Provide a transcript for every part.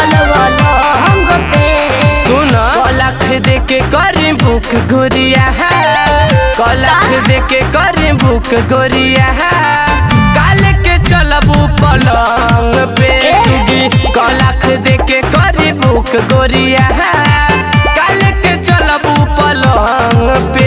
डलवालो हम पे। सुना कलख दे के करी भूख गोरिया कलख दे के करी भूख गोरिया काल के चलबू पलंग पे सुगी कलख दे के करी भूख गोरिया काल के चलबू पलंग पे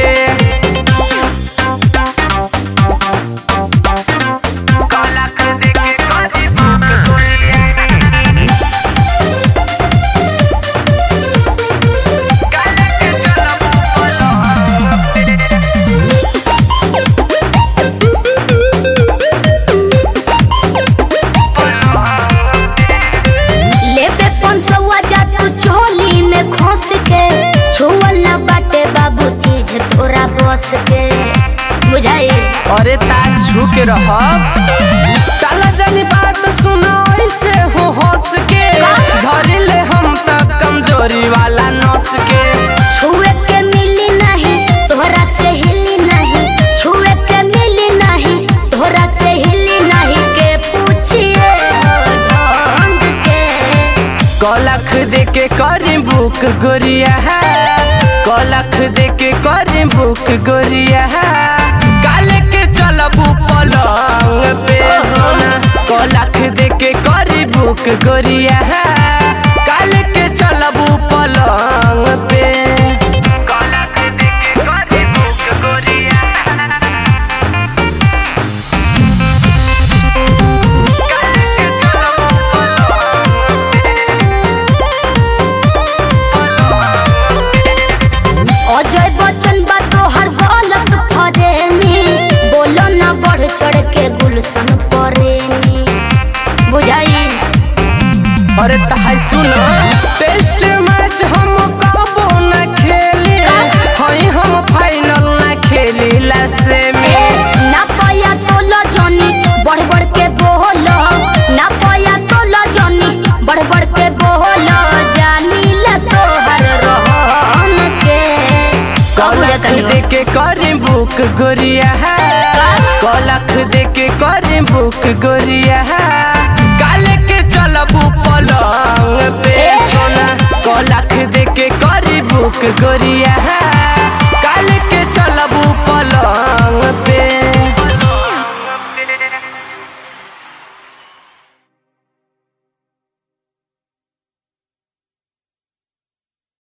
छुअला बाटे बाबू चीज तोरा बस के बुझाई। अरे ता छू के रह ताला जानी बात सुनो ऐसे हो हंस के धरी ले हम तक कमजोरी वाला नस के। छुए के मिली नहीं तोहरा से हिली नहीं छुए के मिली नहीं तोहरा से हिली नहीं के पूछिए ढंग के कलख दे के करी भूख गोरिया कलख दे के करी भूख गोरिया काल के चलबू पलंग पे सोना कलख दे के करी भूख गोरिया काल के चलबू पलंग पे कलख दे के करी भूख गोरिया अजय बच्चन बा तोहर गलत फरेमी बोलो ना बढ़ चढ़ के गुलशन परेमी बुझाई। अरे तहाई सुनो टेस्ट मैच हम कबो न खेली हई हम फाइनल न खेली लासे में ना पाया तो लजनी बढ़ बढ़ के बोलो ना पाया तो लजनी बढ़ बढ़ के बोलो जानी ला तोहर रहन के कलख दे के करी भूख गोरिया कलख दे के करी भूख गोरिया काल के चलबू पलंग पे सोना कलख दे के करी भूख गोरिया